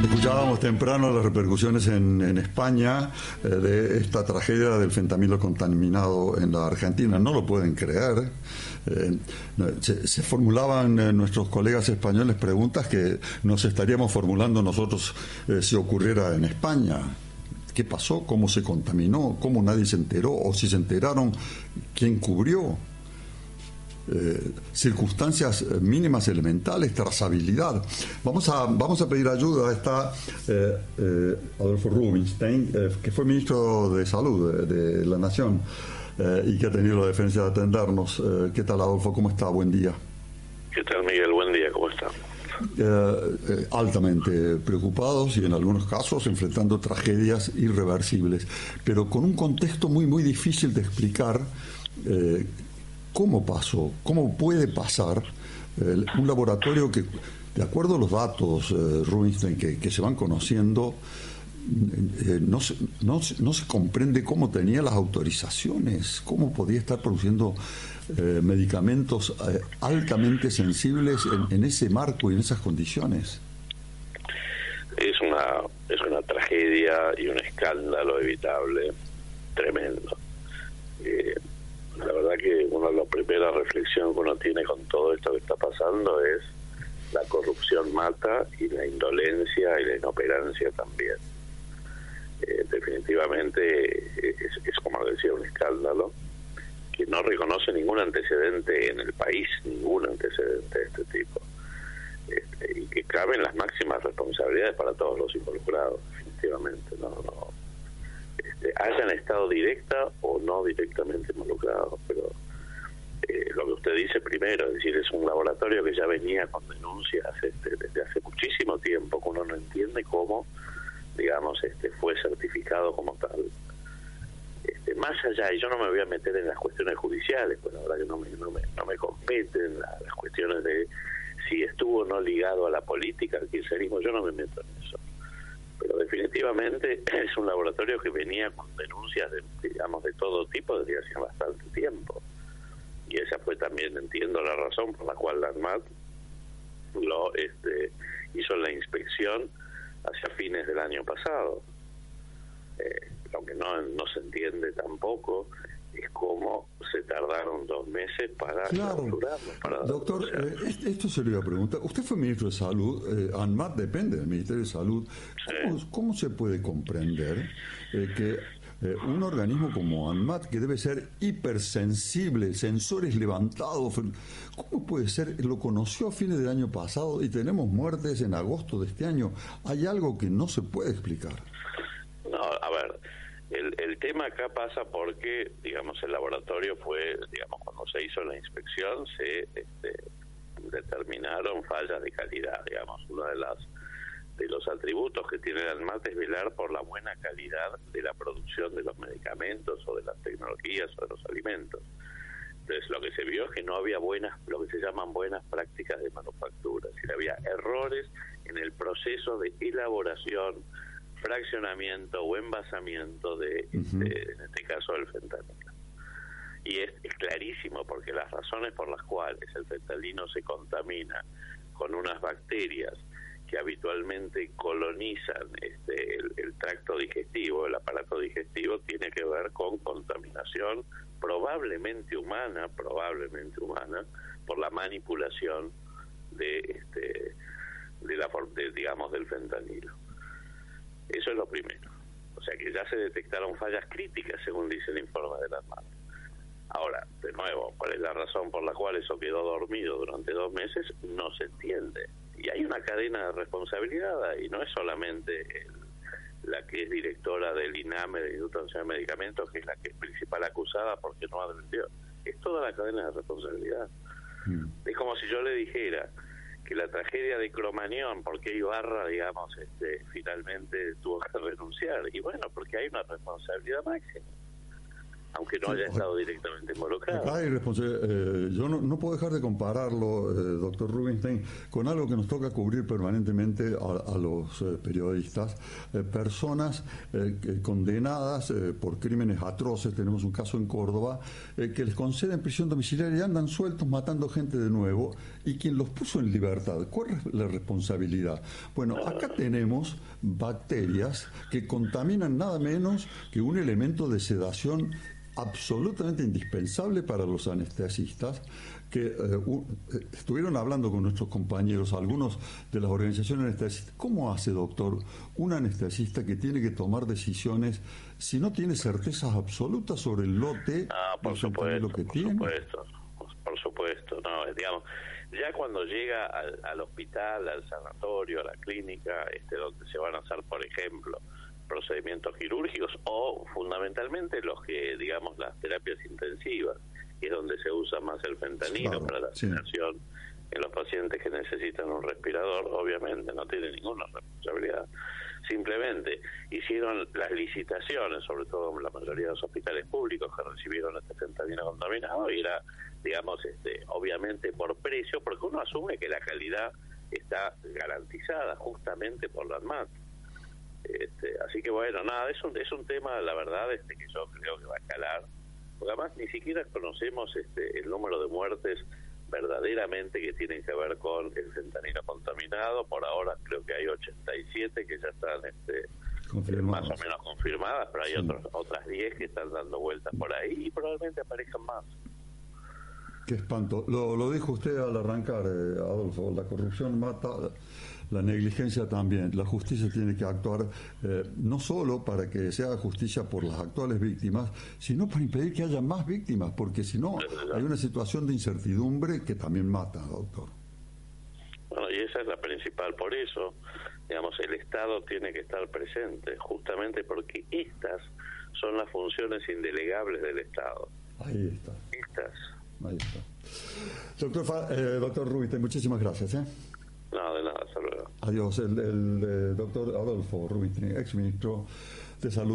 Escuchábamos temprano las repercusiones en España de esta tragedia del fentanilo contaminado en la Argentina. No lo pueden creer. Se formulaban nuestros colegas españoles preguntas que nos estaríamos formulando nosotros si ocurriera en España. ¿Qué pasó? ¿Cómo se contaminó? ¿Cómo nadie se enteró? ¿O si se enteraron, quién cubrió? Circunstancias mínimas elementales, trazabilidad. Vamos a pedir ayuda. Está Adolfo Rubinstein, que fue ministro de Salud de la Nación y que ha tenido la deferencia de atendernos. ¿Qué tal, Adolfo? ¿Cómo está? Buen día. ¿Qué tal, Miguel? Buen día, ¿cómo está? Altamente preocupados y en algunos casos enfrentando tragedias irreversibles, pero con un contexto muy, muy difícil de explicar. ¿Cómo pasó? ¿Cómo puede pasar un laboratorio que, de acuerdo a los datos, Rubinstein, que se van conociendo, no se comprende cómo tenía las autorizaciones, cómo podía estar produciendo medicamentos altamente sensibles en ese marco y en esas condiciones? Es una tragedia y un escándalo evitable tremendo. La verdad que la primera reflexión que uno tiene con todo esto que está pasando es la corrupción mata y la indolencia y la inoperancia también. Definitivamente es como decía, un escándalo que no reconoce ningún antecedente en el país, ningún antecedente de este tipo, y que caben las máximas responsabilidades para todos los involucrados, definitivamente. Hayan estado directa o no directamente involucrados, pero lo que usted dice primero, es decir, es un laboratorio que ya venía con denuncias desde hace muchísimo tiempo, que uno no entiende cómo, digamos, fue certificado como tal. Más allá, y yo no me voy a meter en las cuestiones judiciales, pues la verdad que no me competen las cuestiones de si estuvo o no ligado a la política, al kirchnerismo, yo no me meto en eso. Pero definitivamente es un laboratorio que venía con denuncias de todo tipo desde hace bastante tiempo. Y esa fue también, entiendo, la razón por la cual la ANMAT hizo la inspección hacia fines del año pasado. Lo que no se entiende tampoco es cómo se tardaron 2 meses para clausurarlo. Doctor, esto se lo iba a preguntar. Usted fue ministro de Salud, ANMAT depende del Ministerio de Salud. ¿Cómo se puede comprender que un organismo como ANMAT, que debe ser hipersensible, sensores levantados, cómo puede ser? Lo conoció a fines del año pasado y tenemos muertes en agosto de este año. Hay algo que no se puede explicar. No, a ver, el tema acá pasa porque, digamos, el laboratorio fue, digamos, cuando se hizo la inspección se determinaron fallas de calidad, digamos. Uno de los atributos que tiene el ANMAT es velar por la buena calidad de la producción de los medicamentos o de las tecnologías o de los alimentos. Entonces, lo que se vio es que no había lo que se llaman buenas prácticas de manufactura, es decir, había errores en el proceso de elaboración, fraccionamiento o envasamiento en este caso del fentanilo. Y es clarísimo, porque las razones por las cuales el fentanilo se contamina con unas bacterias que habitualmente colonizan el tracto digestivo, el aparato digestivo, tiene que ver con contaminación probablemente humana, por la manipulación digamos, del fentanilo. Eso es lo primero. O sea que ya se detectaron fallas críticas, según dice el informe de la ANMAT. Ahora, de nuevo, ¿cuál es la razón por la cual eso quedó dormido durante 2 meses? No se entiende. Y hay una cadena de responsabilidad, y no es solamente la que es directora del INAME, del Instituto Nacional de Medicamentos, que es la que es principal acusada porque no advirtió. Es toda la cadena de responsabilidad. Es como si yo le dijera que la tragedia de Cromañón, porque Ibarra, digamos, finalmente tuvo que renunciar. Y bueno, porque hay una responsabilidad máxima. aunque no haya estado directamente involucrado. Acá hay responsabilidad. Yo no puedo dejar de compararlo, doctor Rubinstein, con algo que nos toca cubrir permanentemente a los periodistas, personas condenadas por crímenes atroces. Tenemos un caso en Córdoba, que les conceden prisión domiciliaria y andan sueltos matando gente de nuevo, y quien los puso en libertad, ¿cuál es la responsabilidad? Bueno, acá tenemos bacterias que contaminan nada menos que un elemento de sedación absolutamente indispensable para los anestesistas, que estuvieron hablando con nuestros compañeros, algunos de las organizaciones anestesistas. ¿Cómo hace, doctor, un anestesista que tiene que tomar decisiones si no tiene certezas absolutas sobre el lote por supuesto, que tiene? Por supuesto, no, digamos, ya cuando llega al hospital, al sanatorio, a la clínica, donde se van a hacer, por ejemplo, procedimientos quirúrgicos o fundamentalmente los que, digamos, las terapias intensivas, que es donde se usa más el fentanilo, claro, para la sedación en los pacientes que necesitan un respirador. Obviamente no tiene ninguna responsabilidad, simplemente hicieron las licitaciones, sobre todo en la mayoría de los hospitales públicos que recibieron este fentanilo contaminado, y era, digamos, obviamente por precio, porque uno asume que la calidad está garantizada justamente por la ANMAT. Así que bueno, nada, es un tema, la verdad, que yo creo que va a escalar, porque además ni siquiera conocemos el número de muertes verdaderamente que tienen que ver con el fentanilo contaminado. Por ahora creo que hay 87 que ya están más o menos confirmadas, pero hay otras 10 que están dando vueltas por ahí y probablemente aparezcan más. Qué espanto. Lo dijo usted al arrancar, Adolfo, la corrupción mata, la negligencia también. La justicia tiene que actuar no solo para que se haga justicia por las actuales víctimas, sino para impedir que haya más víctimas, porque si no hay una situación de incertidumbre que también mata, doctor. Bueno, y esa es la principal. Por eso, digamos, el Estado tiene que estar presente, justamente porque estas son las funciones indelegables del Estado. Ahí está. Ahí está. Doctor Rubinstein, muchísimas gracias. No, de nada, hasta luego. Adiós. El doctor Adolfo Rubinstein, ex ministro de Salud.